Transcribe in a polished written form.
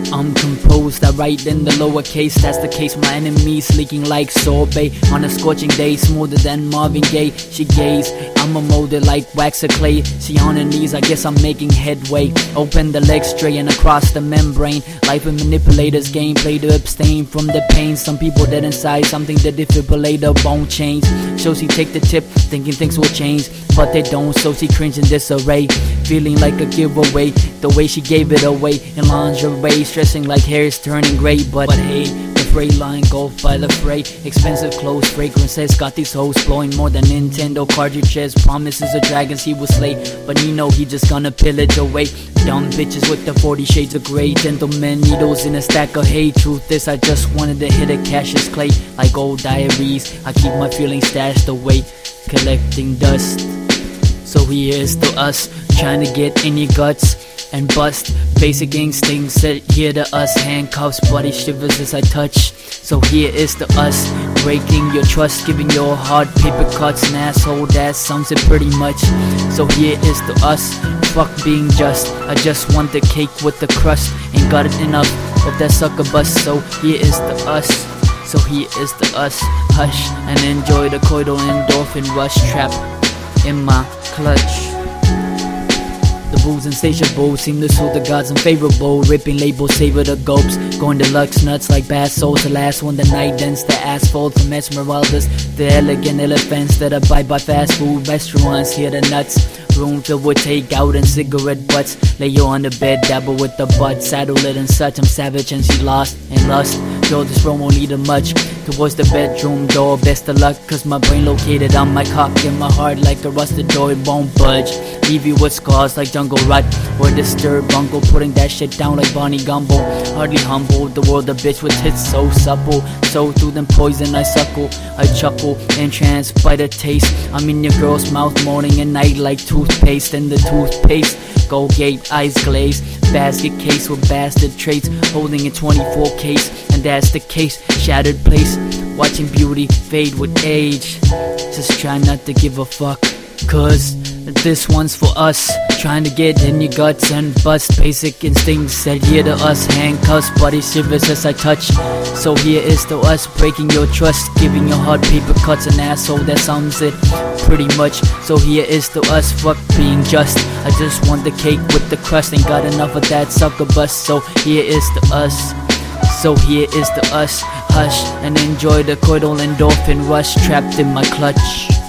I'm composed, I write in the lowercase. That's the case, my enemies leaking like sorbet. On a scorching day, smoother than Marvin Gaye. She gaze, I'm a molded like wax or clay. She on her knees, I guess I'm making headway. Open the legs straight and across the membrane. Life with manipulators, gameplay to abstain from the pain. Some people dead inside, something the defibrillator won't change. So she take the tip, thinking things will change, but they don't, so she cringe in disarray. Feeling like a giveaway, the way she gave it away in lingerie. Stressing like hair is turning gray, but hey, the freight line go by the freight. Expensive clothes, fragrances, got these hoes blowing more than Nintendo cartridges. Promises of dragons he will slay, but you know he just gonna pillage away. Dumb bitches with the 40 shades of grey. Gentlemen, needles in a stack of hay. Truth is, I just wanted to hit a Cassius Clay. Like old diaries, I keep my feelings stashed away, collecting dust. So here's to us, trying to get in your guts and bust. Basic instincts said here to us. Handcuffs, body shivers as I touch. So here is to us, breaking your trust, giving your heart paper cuts. An asshole, that sums it pretty much. So here is to us, fuck being just. I just want the cake with the crust. Ain't got it enough of that sucker bust. So here is to us. So here is to us. Hush and enjoy the coital endorphin rush. Trap in my clutch. The booze insatiable seem to suit the gods unfavorable. Ripping labels, savor the gulps. Going deluxe nuts like bass souls. The last one, the night dents, the asphalt from Esmeraldas. The elegant elephants that abide by fast food restaurants. Hear the nuts. Room filled with takeout and cigarette butts. Lay you on the bed, dabble with the butt. Saddle it and such, I'm savage and she lost in lust. Yo, this room won't lead her much towards the bedroom door. Best of luck, cause my brain located on my cock. And my heart like a rusted door, it won't budge. Leave you with scars like jungle rut or disturbed uncle. Putting that shit down like Barney Gumble. Hardly humble, the world a bitch with tits so supple. So through them poison I suckle. I chuckle, entranced by the taste. I'm in your girl's mouth morning and night like toothpaste. And the toothpaste, Colgate, eyes glazed. Basket case with bastard traits. Holding a 24 case, and that's the case. Shattered place, watching beauty fade with age. Just try not to give a fuck, cause this one's for us. Trying to get in your guts and bust. Basic instincts said here to us. Handcuffs, body shivers as I touch. So here is to us, breaking your trust, giving your heart paper cuts. An asshole, that sums it pretty much. So here is to us, fuck being just. I just want the cake with the crust. Ain't got enough of that sucker bust. So here is to us. So here is to us. Hush and enjoy the coital endorphin rush. Trapped in my clutch.